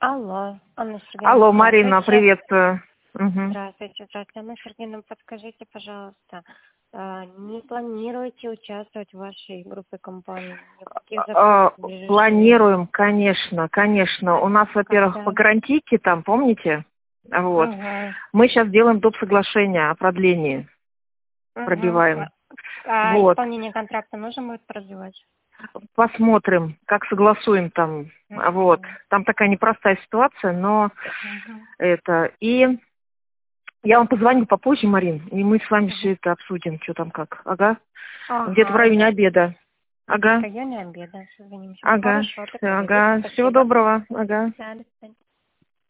Алло, Анна Алло, Сергеевна, Марина, здравствуйте. приветствую. Мгм. Здравствуйте, здравствуйте. Анна Сергеевна, подскажите, пожалуйста, не планируете участвовать в вашей группе компаний? Никаких запусков в ближайшее время? Планируем, конечно, конечно. У нас, во-первых, по Когда? гарантийке там, помните? Вот. Угу. Мы сейчас делаем доп. Соглашение о продлении, Угу. пробиваем. А Вот. исполнение контракта нужно будет продлевать? Посмотрим, как согласуем там. Вот. Угу. Там такая непростая ситуация, но Угу. это... И я вам позвоню попозже, Марин, и мы с вами Угу. все это обсудим, что там как. Ага. Где-то в Ага, районе обеда. в Ага. районе обеда созвонимся. Ага. Хорошо, Всё, договорились. ага. Всего Спасибо. доброго. Ага. Да, до свидания.